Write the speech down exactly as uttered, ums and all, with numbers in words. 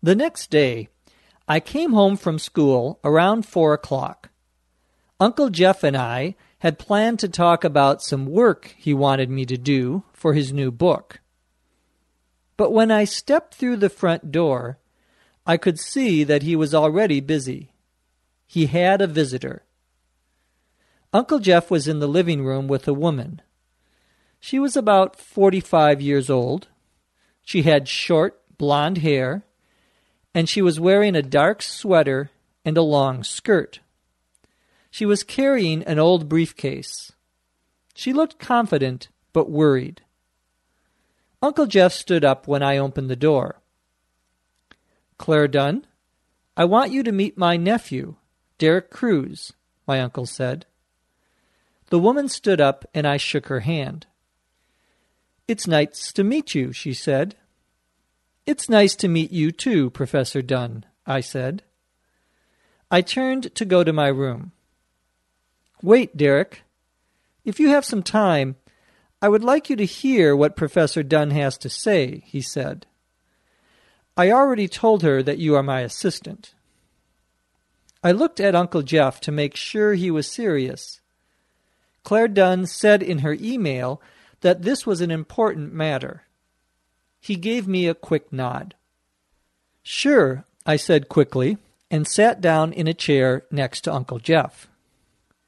The next day, I came home from school around four o'clock. Uncle Jeff and I had planned to talk about some work he wanted me to do for his new book. But when I stepped through the front door, I could see that he was already busy. He had a visitor. Uncle Jeff was in the living room with a woman. She was about forty-five years old. She had short, blonde hair, and she was wearing a dark sweater and a long skirt. She was carrying an old briefcase. She looked confident but worried. Uncle Jeff stood up when I opened the door. "Claire Dunn, I want you to meet my nephew, Derek Cruz," my uncle said. The woman stood up and I shook her hand. "It's nice to meet you," she said. "It's nice to meet you too, Professor Dunn," I said. I turned to go to my room. "Wait, Derek. If you have some time, I would like you to hear what Professor Dunn has to say," he said. "I already told her that you are my assistant." I looked at Uncle Jeff to make sure he was serious. Claire Dunn said in her email that this was an important matter. He gave me a quick nod. "Sure," I said quickly, and sat down in a chair next to Uncle Jeff.